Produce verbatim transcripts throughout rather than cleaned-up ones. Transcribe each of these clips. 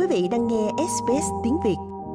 vị đang nghe ét bê ét tiếng Việt.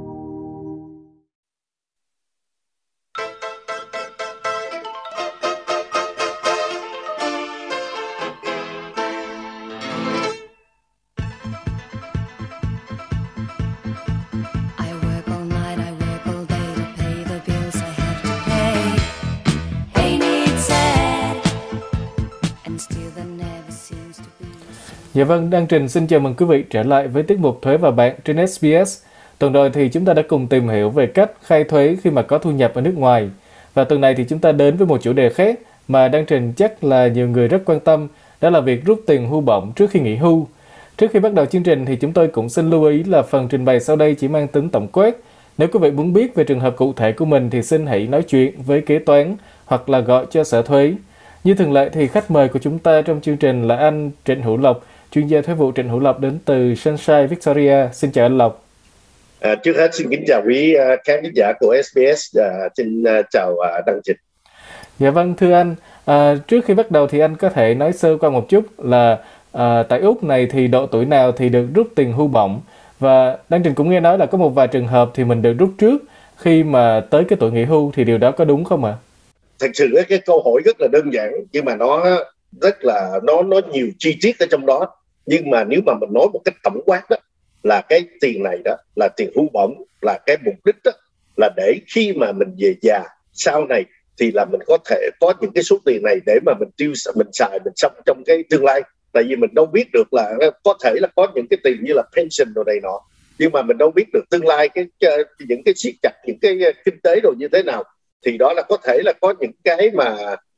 Dạ vâng, Đăng Trình xin chào mừng quý vị trở lại với tiết mục Thuế và Bạn trên ét bê ét. Tuần rồi thì chúng ta đã cùng tìm hiểu về cách khai thuế khi mà có thu nhập ở nước ngoài. Và tuần này thì chúng ta đến với một chủ đề khác mà Đăng Trình chắc là nhiều người rất quan tâm, đó là việc rút tiền hưu bổng trước khi nghỉ hưu. Trước khi bắt đầu chương trình thì chúng tôi cũng xin lưu ý là phần trình bày sau đây chỉ mang tính tổng quát. Nếu quý vị muốn biết về trường hợp cụ thể của mình thì xin hãy nói chuyện với kế toán hoặc là gọi cho sở thuế. Như thường lệ thì khách mời của chúng ta trong chương trình là anh Trịnh Hữu Lộc, chuyên gia thuế vụ Trịnh Hữu Lộc đến từ Sunshine Victoria. Xin chào anh Lộc. À, trước hết xin kính chào quý uh, khán giả của ét bê ét. Uh, xin uh, chào uh, Đăng Trình. Dạ vâng, thưa anh, à, trước khi bắt đầu thì anh có thể nói sơ qua một chút là à, tại Úc này thì độ tuổi nào thì được rút tiền hưu bổng, và Đăng Trình cũng nghe nói là có một vài trường hợp thì mình được rút trước khi mà tới cái tuổi nghỉ hưu, thì điều đó có đúng không ạ? Thật sự cái câu hỏi rất là đơn giản nhưng mà nó rất là nó nó nhiều chi tiết ở trong đó. Nhưng mà nếu mà mình nói một cách tổng quát đó, là cái tiền này đó là tiền hưu bổng, là cái mục đích đó là để khi mà mình về già sau này thì là mình có thể có những cái số tiền này để mà mình tiêu mình xài mình sống trong cái tương lai. Tại vì mình đâu biết được là có thể là có những cái tiền như là pension đồ này nọ, nhưng mà mình đâu biết được tương lai cái, cái những cái siết chặt những cái kinh tế đồ như thế nào, thì đó là có thể là có những cái mà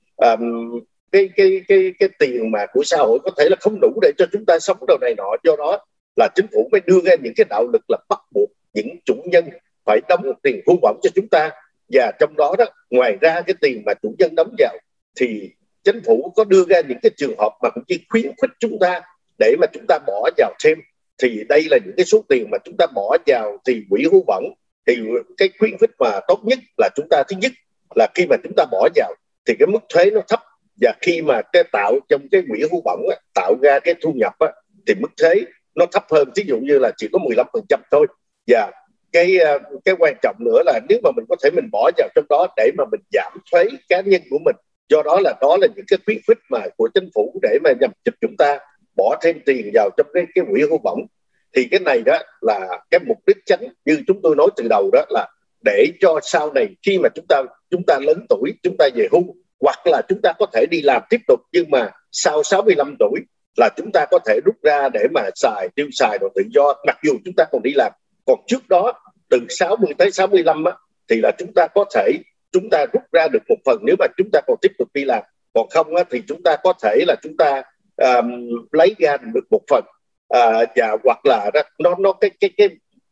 um, cái cái cái cái tiền mà của xã hội có thể là không đủ để cho chúng ta sống đầu này nọ. Do đó là chính phủ mới đưa ra những cái đạo luật là bắt buộc những chủ nhân phải đóng tiền hưu bổng cho chúng ta. Và trong đó đó, ngoài ra cái tiền mà chủ nhân đóng vào thì chính phủ có đưa ra những cái trường hợp mà cũng chỉ khuyến khích chúng ta để mà chúng ta bỏ vào thêm. Thì đây là những cái số tiền mà chúng ta bỏ vào thì quỹ hưu bổng, thì cái khuyến khích mà tốt nhất là chúng ta thứ nhất là khi mà chúng ta bỏ vào thì cái mức thuế nó thấp, và khi mà cái tạo trong cái quỹ hưu bổng á, tạo ra cái thu nhập á, thì mức thuế nó thấp hơn, ví dụ như là chỉ có mười lăm phần trăm thôi. Và cái cái quan trọng nữa là nếu mà mình có thể mình bỏ vào trong đó để mà mình giảm thuế cá nhân của mình. Do đó là đó là những cái khuyến khích mà của chính phủ để mà nhằm giúp chúng ta bỏ thêm tiền vào trong cái cái quỹ hưu bổng. Thì cái này đó là cái mục đích chính như chúng tôi nói từ đầu, đó là để cho sau này khi mà chúng ta chúng ta lớn tuổi, chúng ta về hưu, hoặc là chúng ta có thể đi làm tiếp tục, nhưng mà sau sáu mươi lăm tuổi là chúng ta có thể rút ra để mà xài tiêu xài rồi tự do, mặc dù chúng ta còn đi làm. Còn trước đó từ sáu mươi tới sáu mươi lăm á, thì là chúng ta có thể chúng ta rút ra được một phần nếu mà chúng ta còn tiếp tục đi làm. Còn không á, thì chúng ta có thể là chúng ta um, lấy ra được một phần, uh, và hoặc là nó nó cái cái cái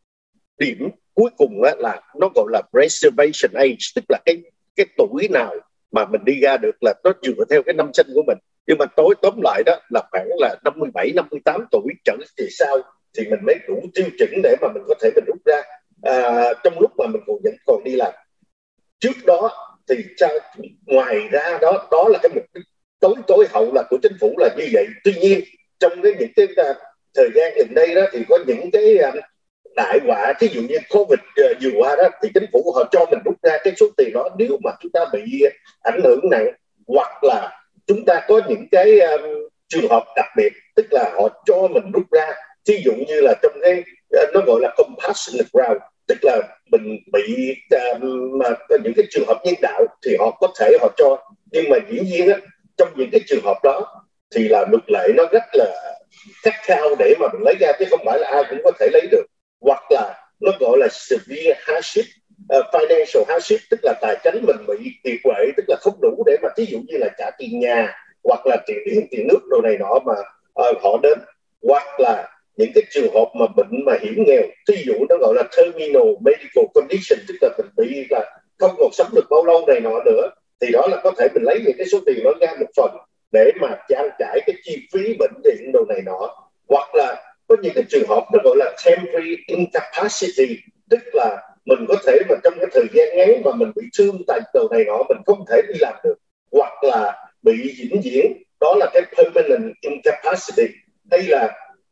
điểm cuối cùng á, là nó gọi là reservation age, tức là cái cái tuổi nào mà mình đi ra được là nó dựa theo cái năm sinh của mình. Nhưng mà tối tóm lại đó là khoảng là năm mươi bảy, năm mươi tám tuổi trở thì sao thì mình mới đủ tiêu chuẩn để mà mình có thể mình rút ra, à, trong lúc mà mình còn vẫn còn đi làm. Trước đó thì sao, ngoài ra đó đó là cái mục đích tối tối hậu là của chính phủ là như vậy. Tuy nhiên trong cái những cái uh, thời gian gần đây đó thì có những cái uh, đại họa, ví dụ như Covid uh, vừa qua đó, thì chính phủ họ cho mình rút ra cái số tiền đó nếu mà chúng ta bị ảnh hưởng nặng, hoặc là chúng ta có những cái um, trường hợp đặc biệt, tức là họ cho mình rút ra. Ví dụ như là trong cái uh, nó gọi là compassionate round, tức là mình bị um, những cái trường hợp nhân đạo thì họ có thể họ cho. Nhưng mà dĩ nhiên á, trong những cái trường hợp đó thì là luật lệ nó rất là khắt khao để mà mình lấy ra, chứ không phải là ai cũng có thể lấy được. Hoặc là nó gọi là severe hardship, uh, financial hardship, tức là tài chính mình bị kiệt quệ, tức là không đủ để mà ví dụ như là trả tiền nhà hoặc là tiền điện tiền nước đồ này nọ mà uh, họ đến. Hoặc là những cái trường hợp mà bệnh mà hiểm nghèo, ví dụ nó gọi là terminal medical condition, tức là mình bị là không còn sống được bao lâu này nọ nữa, thì đó là có thể mình lấy những cái số tiền đó ra một phần để mà trang trải cái chi phí bệnh viện đồ này nọ. Hoặc là có những cái trường hợp nó gọi là temporary incapacity, tức là mình có thể mà trong cái thời gian ngắn mà mình bị thương tại đầu này nọ, mình không thể đi làm được. Hoặc là bị vĩnh viễn, đó là cái permanent incapacity. Đây là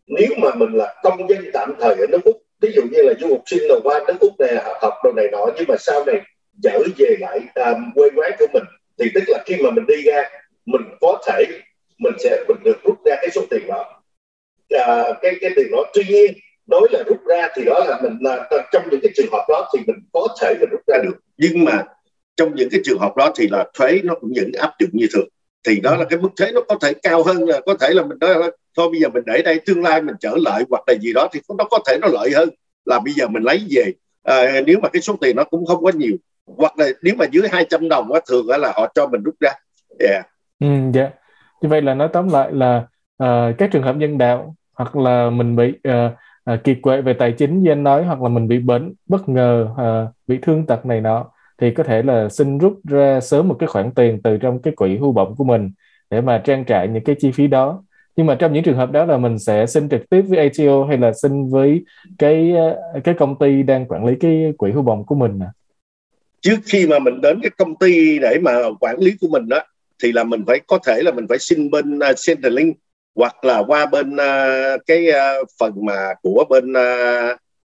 nếu mà mình là công dân tạm thời ở nước Úc, ví dụ như là du học sinh rồi qua nước Úc này học đồ này nọ, nhưng mà sau này trở về lại à, quê quán của mình, thì tức là khi mà mình đi ra, mình có thể mình sẽ mình được rút ra cái số tiền đó, à, cái cái tiền đó. Tuy nhiên nói là rút ra thì đó là mình là trong những cái trường hợp đó thì mình có thể mình rút ra được, nhưng mà trong những cái trường hợp đó thì là thuế nó cũng vẫn áp dụng như thường. Thì đó là cái mức thuế nó có thể cao hơn, là có thể là mình nói thôi bây giờ mình để đây, tương lai mình trở lại hoặc là gì đó thì nó có thể nó lợi hơn là bây giờ mình lấy về, à, nếu mà cái số tiền nó cũng không có nhiều, hoặc là nếu mà dưới hai trăm đồng á, thường là họ cho mình rút ra. Yeah. Ừ, dạ. Như vậy là nói tóm lại là ờ, các trường hợp nhân đạo, hoặc là mình bị ờ, ờ, kiệt quệ về tài chính như anh nói, hoặc là mình bị bệnh bất ngờ, ờ, bị thương tật này nọ, thì có thể là xin rút ra sớm một cái khoản tiền từ trong cái quỹ hưu bổng của mình để mà trang trải những cái chi phí đó. Nhưng mà trong những trường hợp đó là mình sẽ xin trực tiếp với a tê o hay là xin với cái ờ, cái công ty đang quản lý cái quỹ hưu bổng của mình à? Trước khi mà mình đến cái công ty để mà quản lý của mình đó, thì là mình phải có thể là mình phải xin bên uh, Centrelink, hoặc là qua bên uh, cái uh, phần mà của bên uh,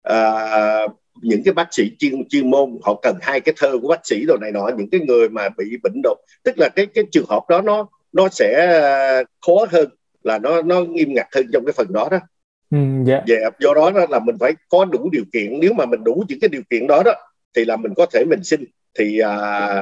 uh, những cái bác sĩ chuyên chuyên môn, họ cần hai cái thơ của bác sĩ đồ này nọ, những cái người mà bị bệnh đồ, tức là cái cái trường hợp đó nó nó sẽ uh, khó hơn, là nó nó nghiêm ngặt hơn trong cái phần đó đó. Ừ, dạ. Yeah, do đó, đó là mình phải có đủ điều kiện. Nếu mà mình đủ những cái điều kiện đó đó thì là mình có thể mình xin, thì à,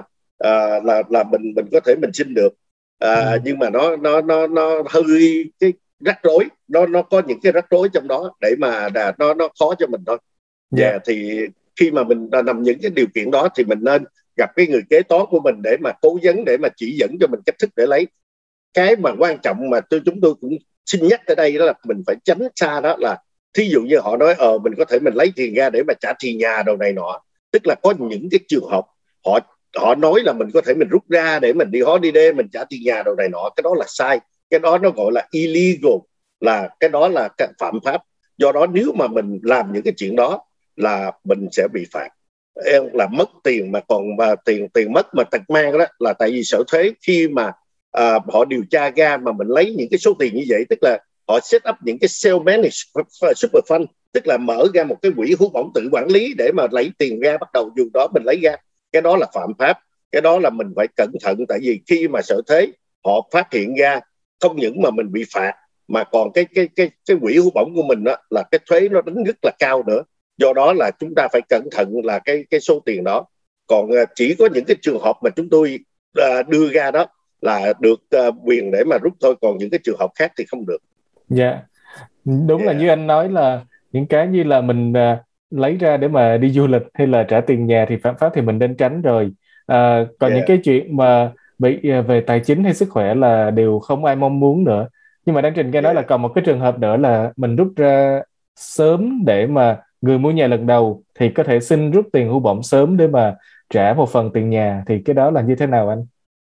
à, là là mình mình có thể mình xin được, à, ừ. Nhưng mà nó nó nó nó hơi cái rắc rối, nó nó có những cái rắc rối trong đó để mà là nó nó khó cho mình thôi. Dạ, yeah, thì khi mà mình nằm những cái điều kiện đó thì mình nên gặp cái người kế toán của mình để mà cố vấn, để mà chỉ dẫn cho mình cách thức để lấy. Cái mà quan trọng mà tôi chúng tôi cũng xin nhắc ở đây đó là mình phải tránh xa, đó là thí dụ như họ nói ờ mình có thể mình lấy tiền ra để mà trả tiền nhà đồ này nọ, tức là có những cái trường hợp họ họ nói là mình có thể mình rút ra để mình đi holiday, mình trả tiền nhà đồ này nọ, cái đó là sai, cái đó nó gọi là illegal, là cái đó là cái phạm pháp. Do đó nếu mà mình làm những cái chuyện đó là mình sẽ bị phạt, là mất tiền, mà còn mà tiền tiền mất mà tật mang đó là tại vì sở thuế khi mà à, họ điều tra ra mà mình lấy những cái số tiền như vậy, tức là họ set up những cái self-managed super fund, tức là mở ra một cái quỹ hưu bổng tự quản lý để mà lấy tiền ra, bắt đầu dùng đó mình lấy ra, cái đó là phạm pháp. Cái đó là mình phải cẩn thận, tại vì khi mà sở thuế họ phát hiện ra, không những mà mình bị phạt mà còn cái cái cái cái quỹ hưu bổng của mình đó, là cái thuế nó đánh rất là cao nữa. Do đó là chúng ta phải cẩn thận là cái cái số tiền đó. Còn chỉ có những cái trường hợp mà chúng tôi uh, đưa ra đó là được uh, quyền để mà rút thôi, còn những cái trường hợp khác thì không được. Dạ, yeah. Đúng, yeah. Là như anh nói là những cái như là mình uh, lấy ra để mà đi du lịch hay là trả tiền nhà thì phạm pháp, thì mình nên tránh rồi. Uh, còn yeah. những cái chuyện mà bị uh, về tài chính hay sức khỏe là điều không ai mong muốn nữa. Nhưng mà đang Trình nghe yeah. nói là còn một cái trường hợp nữa là mình rút ra sớm, để mà người mua nhà lần đầu thì có thể xin rút tiền hưu bổng sớm để mà trả một phần tiền nhà, thì cái đó là như thế nào anh?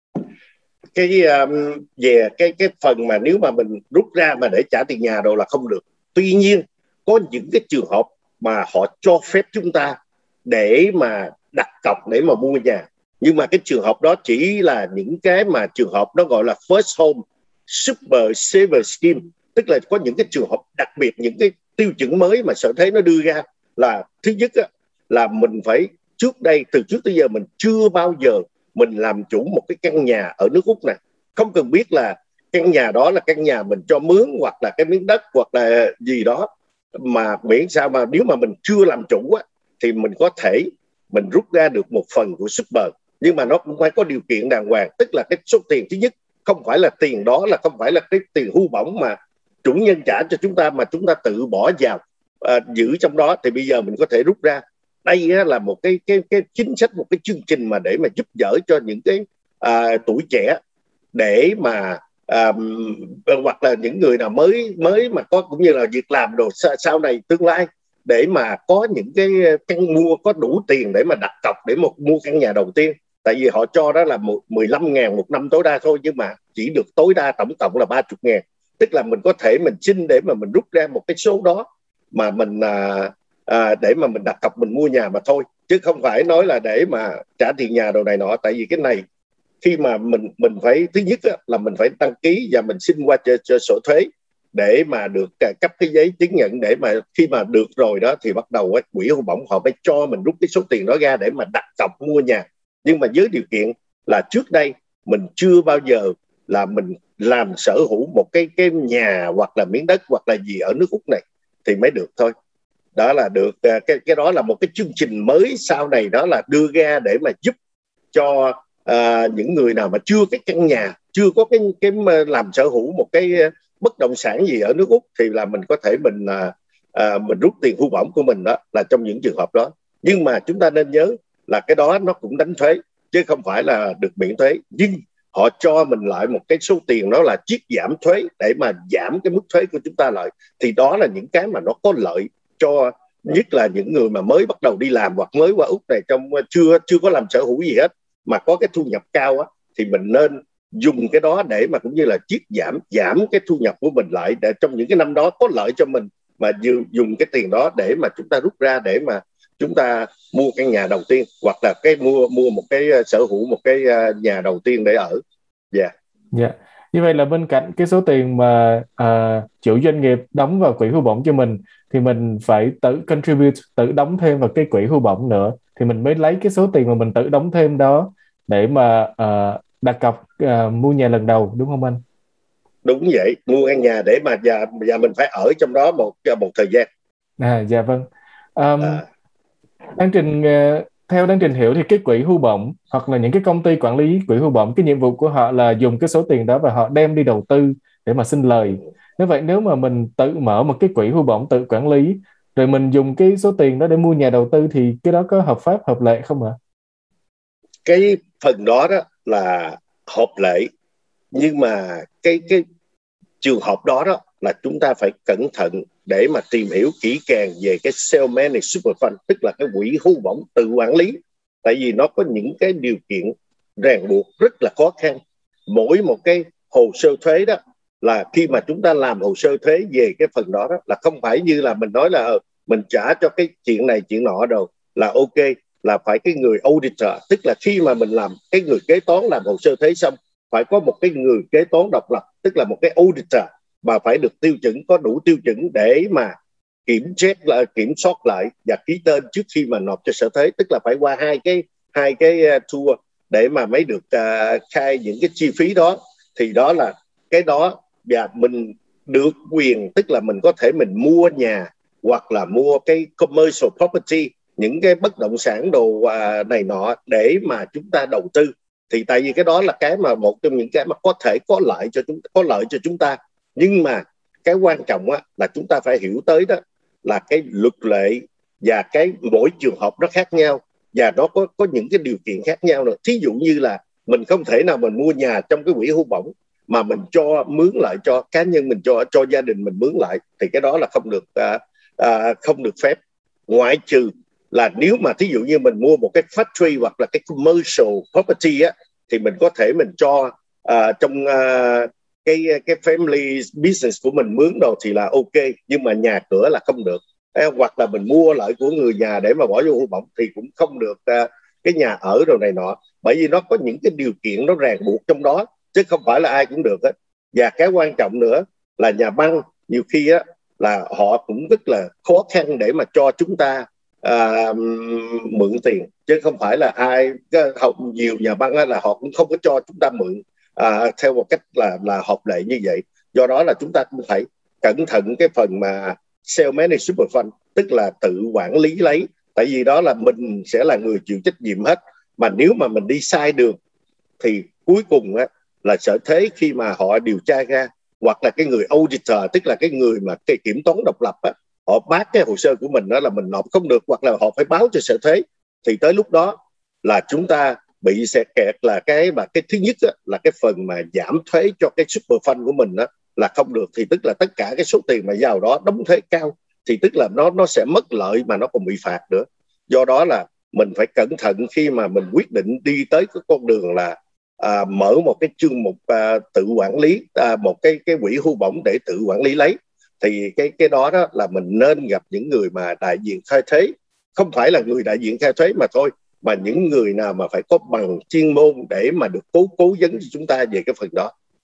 Cái um, về cái cái phần mà nếu mà mình rút ra mà để trả tiền nhà đồ là không được. Tuy nhiên có những cái trường hợp mà họ cho phép chúng ta để mà đặt cọc để mà mua nhà, nhưng mà cái trường hợp đó chỉ là những cái mà trường hợp nó gọi là first home super saver scheme, tức là có những cái trường hợp đặc biệt, những cái tiêu chuẩn mới mà sở thuế nó đưa ra là thứ nhất á, là mình phải trước đây từ trước tới giờ mình chưa bao giờ mình làm chủ một cái căn nhà ở nước Úc này, không cần biết là căn nhà đó là căn nhà mình cho mướn hoặc là cái miếng đất hoặc là gì đó, mà miễn sao mà nếu mà mình chưa làm chủ á, thì mình có thể mình rút ra được một phần của super, nhưng mà nó cũng phải có điều kiện đàng hoàng, tức là cái số tiền thứ nhất không phải là tiền đó, là không phải là cái tiền hưu bổng mà chủ nhân trả cho chúng ta, mà chúng ta tự bỏ vào à, giữ trong đó, thì bây giờ mình có thể rút ra. Đây á, là một cái, cái cái chính sách, một cái chương trình mà để mà giúp đỡ cho những cái à, tuổi trẻ, để mà à, hoặc là những người nào mới mới mà có cũng như là việc làm đồ sau, sau này tương lai, để mà có những cái căn mua có đủ tiền để mà đặt cọc để một mua căn nhà đầu tiên. Tại vì họ cho đó là mười lăm ngàn một năm tối đa thôi, nhưng mà chỉ được tối đa tổng cộng là ba mươi ngàn, tức là mình có thể mình xin để mà mình rút ra một cái số đó mà mình à, à, để mà mình đặt cọc mình mua nhà mà thôi, chứ không phải nói là để mà trả tiền nhà đồ này nọ. Tại vì cái này khi mà mình mình phải thứ nhất á, là mình phải đăng ký và mình xin qua cho, cho sở thuế, để mà được cấp cái giấy chứng nhận, để mà khi mà được rồi đó thì bắt đầu quỹ hưu bổng họ phải cho mình rút cái số tiền đó ra để mà đặt cọc mua nhà. Nhưng mà với điều kiện là trước đây mình chưa bao giờ là mình làm sở hữu một cái cái nhà hoặc là miếng đất hoặc là gì ở nước Úc này thì mới được thôi. Đó là được cái cái đó là một cái chương trình mới sau này, đó là đưa ra để mà giúp cho à, những người nào mà chưa cái căn nhà, chưa có cái cái làm sở hữu một cái bất động sản gì ở nước Úc thì là mình có thể mình à, à, mình rút tiền hưu bổng của mình, đó là trong những trường hợp đó. Nhưng mà chúng ta nên nhớ là cái đó nó cũng đánh thuế chứ không phải là được miễn thuế, nhưng họ cho mình lại một cái số tiền đó là chiết giảm thuế để mà giảm cái mức thuế của chúng ta lại. Thì đó là những cái mà nó có lợi cho nhất là những người mà mới bắt đầu đi làm hoặc mới qua Úc này, trong chưa chưa có làm sở hữu gì hết mà có cái thu nhập cao á, thì mình nên dùng cái đó để mà cũng như là chiết giảm giảm cái thu nhập của mình lại, để trong những cái năm đó có lợi cho mình, mà dùng cái tiền đó để mà chúng ta rút ra để mà chúng ta mua căn nhà đầu tiên, hoặc là cái mua mua một cái sở hữu một cái nhà đầu tiên để ở. Dạ. Yeah. Dạ. Yeah. Như vậy là bên cạnh cái số tiền mà à, chủ doanh nghiệp đóng vào quỹ hưu bổng cho mình thì mình phải tự contribute, tự đóng thêm vào cái quỹ hưu bổng nữa, thì mình mới lấy cái số tiền mà mình tự đóng thêm đó để mà à, đặt cọc à, mua nhà lần đầu, đúng không anh? Đúng vậy, mua căn nhà để mà và, và mình phải ở trong đó một một thời gian. À, dạ vâng. Um, à. Đang trình uh, theo Đang trình hiểu thì cái quỹ hưu bổng hoặc là những cái công ty quản lý quỹ hưu bổng, cái nhiệm vụ của họ là dùng cái số tiền đó và họ đem đi đầu tư để mà sinh lời. Nếu vậy, nếu mà mình tự mở một cái quỹ hưu bổng tự quản lý rồi mình dùng cái số tiền đó để mua nhà đầu tư thì cái đó có hợp pháp, hợp lệ không ạ? Cái phần đó đó là hợp lệ, nhưng mà cái cái trường hợp đó đó là chúng ta phải cẩn thận để mà tìm hiểu kỹ càng về cái self-managed super fund, tức là cái quỹ hưu bổng tự quản lý. Tại vì nó có những cái điều kiện ràng buộc rất là khó khăn. Mỗi một cái hồ sơ thuế đó là khi mà chúng ta làm hồ sơ thuế về cái phần đó, đó là không phải như là mình nói là mình trả cho cái chuyện này chuyện nọ đâu là ok, là phải cái người auditor, tức là khi mà mình làm cái người kế toán làm hồ sơ thuế xong phải có một cái người kế toán độc lập, tức là một cái auditor mà phải được tiêu chuẩn, có đủ tiêu chuẩn để mà kiểm check là kiểm soát lại và ký tên trước khi mà nộp cho sở thuế, tức là phải qua hai cái hai cái tour để mà mới được uh, khai những cái chi phí đó. Thì đó là cái đó, và mình được quyền, tức là mình có thể mình mua nhà hoặc là mua cái commercial property, những cái bất động sản đồ uh, này nọ để mà chúng ta đầu tư. Thì tại vì cái đó là cái mà một trong những cái mà có thể có lợi cho chúng có lợi cho chúng ta. Nhưng mà cái quan trọng á, là chúng ta phải hiểu tới đó là cái luật lệ và cái mỗi trường hợp nó khác nhau, và nó có có những cái điều kiện khác nhau nữa. Thí dụ như là mình không thể nào mình mua nhà trong cái quỹ hưu bổng mà mình cho mướn lại cho cá nhân mình, cho cho gia đình mình mướn lại, thì cái đó là không được à, à, không được phép. Ngoại trừ là nếu mà thí dụ như mình mua một cái factory hoặc là cái commercial property á, thì mình có thể mình cho à, trong à, cái cái family business của mình mướn đồ thì là ok, nhưng mà nhà cửa là không được. Hoặc là mình mua lại của người nhà để mà bỏ vô hưu bổng thì cũng không được uh, cái nhà ở đồ này nọ, bởi vì nó có những cái điều kiện nó ràng buộc trong đó, chứ không phải là ai cũng được hết. Và cái quan trọng nữa là nhà băng nhiều khi á là họ cũng rất là khó khăn để mà cho chúng ta uh, mượn tiền, chứ không phải là ai. Nhiều nhà băng á là họ cũng không có cho chúng ta mượn À, theo một cách là là hợp lệ như vậy. Do đó là chúng ta cũng phải cẩn thận cái phần mà self-managed super fund, tức là tự quản lý lấy. Tại vì đó là mình sẽ là người chịu trách nhiệm hết. Mà nếu mà mình đi sai đường thì cuối cùng á, là sở thuế khi mà họ điều tra ra, hoặc là cái người auditor, tức là cái người mà cái kiểm toán độc lập á, họ bác cái hồ sơ của mình đó là mình nộp không được, hoặc là họ phải báo cho sở thuế, thì tới lúc đó là chúng ta bị sẽ kẹt. Là cái mà cái thứ nhất á, là cái phần mà giảm thuế cho cái super fund của mình á, là không được. Thì tức là tất cả cái số tiền mà vào đó đóng thuế cao, thì tức là nó nó sẽ mất lợi mà nó còn bị phạt nữa. Do đó là mình phải cẩn thận khi mà mình quyết định đi tới cái con đường là à, mở một cái chương mục à, tự quản lý, à, một cái cái quỹ hưu bổng để tự quản lý lấy. Thì cái cái đó đó là mình nên gặp những người mà đại diện khai thuế, không phải là người đại diện khai thuế mà thôi, mà những người nào mà phải có bằng chuyên môn để mà được cố cố vấn cho chúng ta về cái phần đó.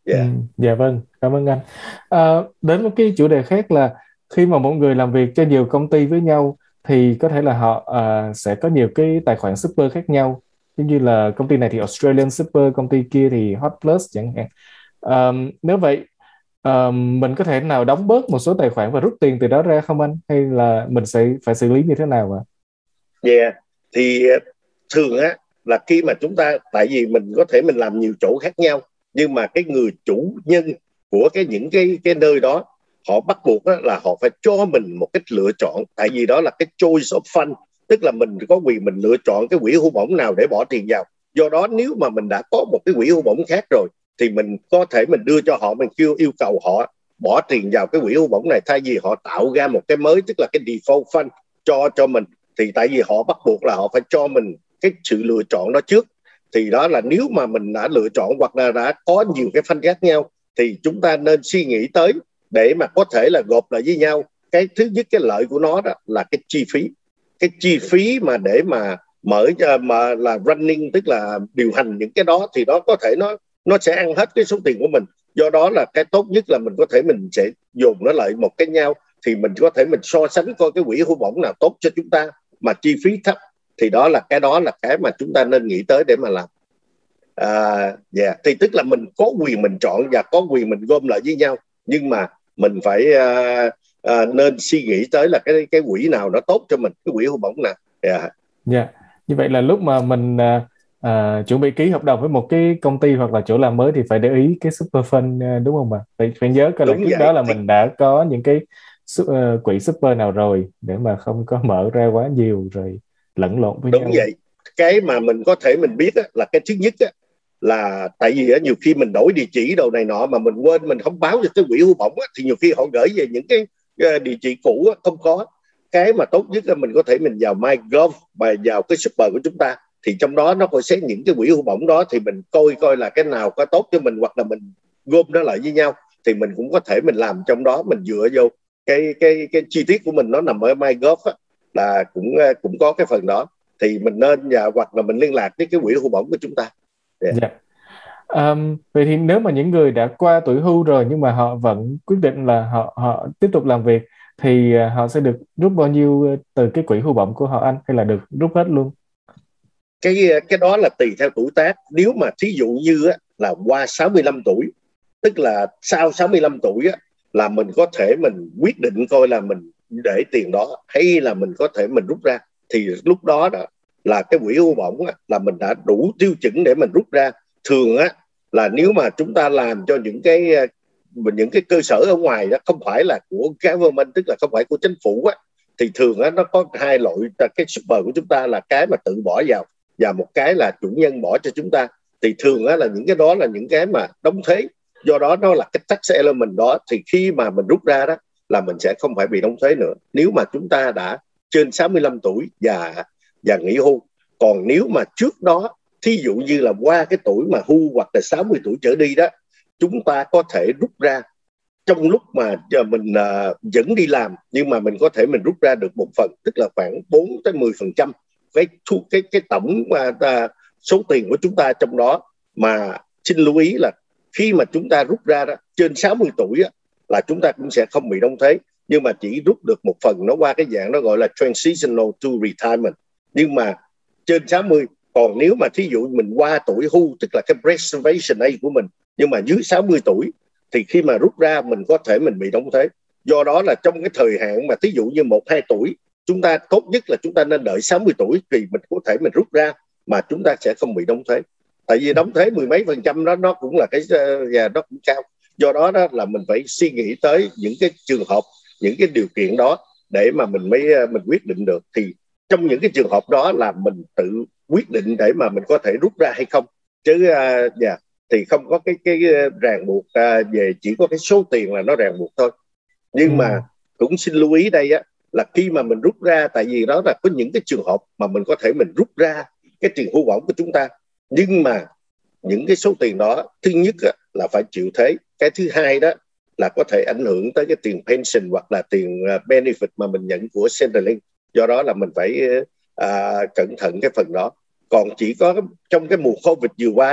Ừ, Yeah. dạ vâng, cảm ơn anh. À, đến một cái chủ đề khác là khi mà mỗi người làm việc cho nhiều công ty với nhau thì có thể là họ à, sẽ có nhiều cái tài khoản super khác nhau. Giống như là công ty này thì Australian Super, công ty kia thì Hot Plus chẳng hạn. À, nếu vậy à, mình có thể nào đóng bớt một số tài khoản và rút tiền từ đó ra không anh? Hay là mình sẽ phải xử lý như thế nào ạ? Yeah. Thì uh, thường á là khi mà chúng ta, tại vì mình có thể mình làm nhiều chỗ khác nhau, nhưng mà cái người chủ nhân của cái những cái cái nơi đó, họ bắt buộc á, là họ phải cho mình một cái lựa chọn, tại vì đó là cái choice of fund, tức là mình có quyền mình lựa chọn cái quỹ hưu bổng nào để bỏ tiền vào. Do đó nếu mà mình đã có một cái quỹ hưu bổng khác rồi thì mình có thể mình đưa cho họ, mình kêu yêu cầu họ bỏ tiền vào cái quỹ hưu bổng này, thay vì họ tạo ra một cái mới, tức là cái default fund cho cho mình. Thì tại vì họ bắt buộc là họ phải cho mình cái sự lựa chọn đó trước. Thì đó là nếu mà mình đã lựa chọn hoặc là đã có nhiều cái phân khác nhau thì chúng ta nên suy nghĩ tới để mà có thể là gộp lại với nhau. Cái thứ nhất, cái lợi của nó đó là cái chi phí, cái chi phí mà để mà mở mà là running, tức là điều hành những cái đó, thì đó có thể nó nó sẽ ăn hết cái số tiền của mình. Do đó là cái tốt nhất là mình có thể mình sẽ dùng nó lại một cái nhau, thì mình có thể mình so sánh coi cái quỹ hưu bổng nào tốt cho chúng ta mà chi phí thấp. Thì đó là cái đó là cái mà chúng ta nên nghĩ tới để mà làm. À, yeah. Thì tức là mình có quyền mình chọn và có quyền mình gom lại với nhau, nhưng mà mình phải uh, uh, nên suy nghĩ tới là cái cái quỹ nào nó tốt cho mình, cái quỹ hưu bổng nào. Yeah. Dạ, như vậy là lúc mà mình à, à, chuẩn bị ký hợp đồng với một cái công ty hoặc là chỗ làm mới thì phải để ý cái super fund à, đúng không ạ? Phải, phải nhớ coi là Đúng trước vậy. đó là Thì mình đã có những cái su- ờ, quỹ super nào rồi để mà không có mở ra quá nhiều rồi lẫn lộn với đúng nhau. vậy. Cái mà mình có thể mình biết á, là cái thứ nhất á, là tại vì á, nhiều khi mình đổi địa chỉ đồ này nọ mà mình quên, mình không báo cho cái quỹ hưu bổng á, thì nhiều khi họ gửi về những cái uh, địa chỉ cũ á, không có. Cái mà tốt nhất là mình có thể mình vào MyGov và vào cái super của chúng ta, thì trong đó nó có xét những cái quỹ hưu bổng đó, thì mình coi coi là cái nào có tốt cho mình, hoặc là mình gom nó lại với nhau. Thì mình cũng có thể mình làm trong đó, mình dựa vô cái cái cái chi tiết của mình nó nằm ở MyGov á, là cũng cũng có cái phần đó. Thì mình nên và hoặc là mình liên lạc với cái quỹ hưu bổng của chúng ta. Yeah. Dạ. Ờm, vậy thì nếu mà những người đã qua tuổi hưu rồi nhưng mà họ vẫn quyết định là họ họ tiếp tục làm việc thì à, họ sẽ được rút bao nhiêu ờ, từ cái quỹ hưu bổng của họ anh, hay là được rút hết luôn? cái cái đó là tùy theo tuổi tác. Nếu mà thí dụ như á, là qua sáu mươi lăm tuổi, tức là sau sáu mươi lăm tuổi á, là mình có thể mình quyết định coi là mình để tiền đó hay là mình có thể mình rút ra. Thì lúc đó đó là cái quỹ hưu bổng á, là mình đã đủ tiêu chuẩn để mình rút ra. Thường á là nếu mà chúng ta làm cho những cái những cái cơ sở ở ngoài đó, không phải là của government, tức là không phải của chính phủ á, thì thường á nó có hai loại. Cái super của chúng ta là cái mà tự bỏ vào, và một cái là chủ nhân bỏ cho chúng ta. Thì thường á là những cái đó là những cái mà đóng thuế, do đó nó là cái tax element đó. Thì khi mà mình rút ra đó là mình sẽ không phải bị đóng thuế nữa, nếu mà chúng ta đã trên sáu mươi lăm tuổi và và nghỉ hưu. Còn nếu mà trước đó, thí dụ như là qua cái tuổi mà hưu hoặc là sáu mươi tuổi trở đi đó, chúng ta có thể rút ra trong lúc mà mình uh, vẫn đi làm, nhưng mà mình có thể mình rút ra được một phần, tức là khoảng bốn tới mười phần trăm cái cái cái tổng uh, số tiền của chúng ta trong đó. Mà xin lưu ý là khi mà chúng ta rút ra đó, trên sáu mươi tuổi á, là chúng ta cũng sẽ không bị đóng thuế, nhưng mà chỉ rút được một phần, nó qua cái dạng nó gọi là transitional to retirement. Nhưng mà trên sáu mươi, còn nếu mà thí dụ mình qua tuổi hưu, tức là cái reservation age của mình, nhưng mà dưới sáu mươi tuổi, thì khi mà rút ra mình có thể mình bị đóng thuế. Do đó là trong cái thời hạn mà thí dụ như một hai tuổi, chúng ta tốt nhất là chúng ta nên đợi sáu mươi tuổi thì mình có thể mình rút ra mà chúng ta sẽ không bị đóng thuế. Tại vì đóng thuế mười mấy phần trăm đó, nó cũng là cái và nó cũng cao. Do đó đó là mình phải suy nghĩ tới những cái trường hợp, những cái điều kiện đó để mà mình mới mình quyết định được. Thì trong những cái trường hợp đó là mình tự quyết định để mà mình có thể rút ra hay không, chứ uh, yeah, thì không có cái cái ràng buộc uh, về chỉ có cái số tiền là nó ràng buộc thôi. Nhưng Ừ. mà cũng xin lưu ý đây á, là khi mà mình rút ra, tại vì đó là có những cái trường hợp mà mình có thể mình rút ra cái tiền hưu bổng của chúng ta, nhưng mà những cái số tiền đó, thứ nhất á, là phải chịu thuế. Cái thứ hai đó là có thể ảnh hưởng tới cái tiền pension hoặc là tiền uh, benefit mà mình nhận của Centrelink. Do đó là mình phải uh, cẩn thận cái phần đó. Còn chỉ có trong cái mùa Covid vừa qua đó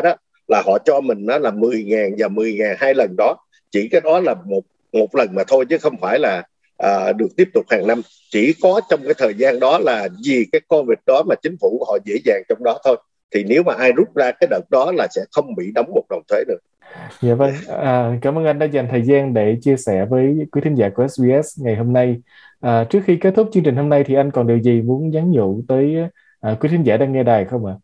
là họ cho mình đó là mười ngàn và mười ngàn hai lần đó, chỉ cái đó là một một lần mà thôi chứ không phải là à, được tiếp tục hàng năm, chỉ có trong cái thời gian đó là vì cái Covid đó mà chính phủ họ dễ dàng trong đó thôi. Thì nếu mà ai rút ra cái đợt đó là sẽ không bị đóng một đồng thuế nữa. Dạ vâng, à, cảm ơn anh đã dành thời gian để chia sẻ với quý thính giả của ét bê ét ngày hôm nay. À, trước khi kết thúc chương trình hôm nay thì anh còn điều gì muốn nhắn nhủ tới à, quý thính giả đang nghe đài không ạ?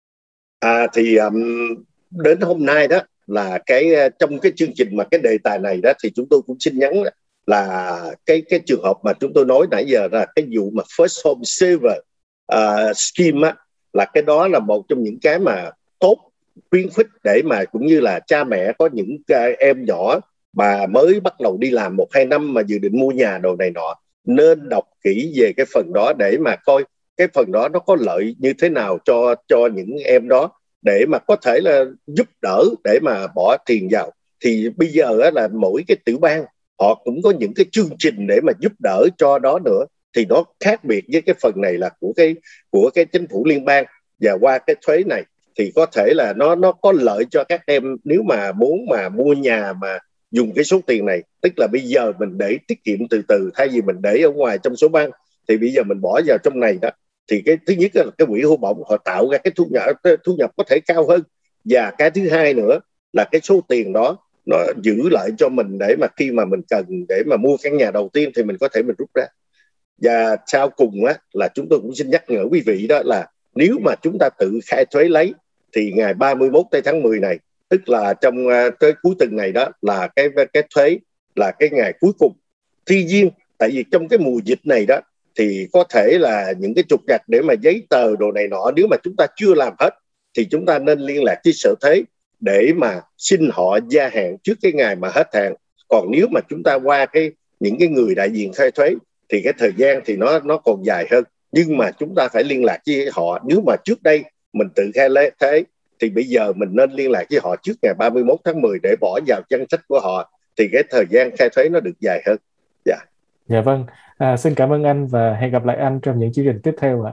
À, thì um, đến hôm nay đó là cái trong cái chương trình mà cái đề tài này đó thì chúng tôi cũng xin nhắn là cái cái trường hợp mà chúng tôi nói nãy giờ là cái vụ mà First Home Saver uh, Scheme á, là cái đó là một trong những cái mà tốt, khuyến khích để mà cũng như là cha mẹ có những cái em nhỏ mà mới bắt đầu đi làm một hai năm mà dự định mua nhà đồ này nọ nên đọc kỹ về cái phần đó để mà coi cái phần đó nó có lợi như thế nào cho cho những em đó, để mà có thể là giúp đỡ để mà bỏ tiền vào. Thì bây giờ á, là mỗi cái tiểu bang họ cũng có những cái chương trình để mà giúp đỡ cho đó nữa, thì nó khác biệt với cái phần này là của cái của cái chính phủ liên bang. Và qua cái thuế này thì có thể là nó nó có lợi cho các em nếu mà muốn mà mua nhà mà dùng cái số tiền này, tức là bây giờ mình để tiết kiệm từ từ thay vì mình để ở ngoài trong số bang, thì bây giờ mình bỏ vào trong này đó, thì cái thứ nhất là cái quỹ hưu bổng họ tạo ra cái thu nhập thu nhập có thể cao hơn, và cái thứ hai nữa là cái số tiền đó nó giữ lại cho mình để mà khi mà mình cần để mà mua căn nhà đầu tiên thì mình có thể mình rút ra. Và sau cùng á, là chúng tôi cũng xin nhắc nhở quý vị đó là nếu mà chúng ta tự khai thuế lấy thì ngày ba mươi mốt tháng mười này, tức là trong tới cuối tuần này đó là cái cái thuế là cái ngày cuối cùng. Tuy nhiên tại vì trong cái mùa dịch này đó thì có thể là những cái trục trặc để mà giấy tờ đồ này nọ, nếu mà chúng ta chưa làm hết thì chúng ta nên liên lạc với sở thuế để mà xin họ gia hạn trước cái ngày mà hết hạn. Còn nếu mà chúng ta qua cái những cái người đại diện khai thuế thì cái thời gian thì nó nó còn dài hơn, nhưng mà chúng ta phải liên lạc với họ. Nếu mà trước đây mình tự khai thuế thì bây giờ mình nên liên lạc với họ trước ngày ba mươi mốt tháng mười để bỏ vào danh sách của họ, thì cái thời gian khai thuế nó được dài hơn. Dạ. Yeah. Dạ vâng, à, xin cảm ơn anh và hẹn gặp lại anh trong những chương trình tiếp theo ạ.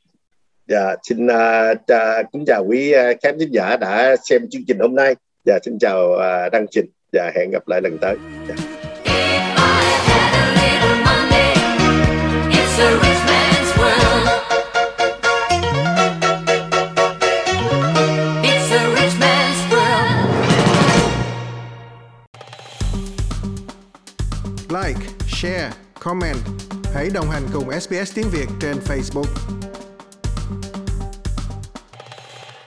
Dạ, xin uh, kính chào quý uh, khán thính giả đã xem chương trình hôm nay. Dạ, xin chào uh, Đăng Trình. Dạ, hẹn gặp lại lần tới. Dạ. Like, share, comment. Hãy đồng hành cùng ét bê ét Tiếng Việt trên Facebook.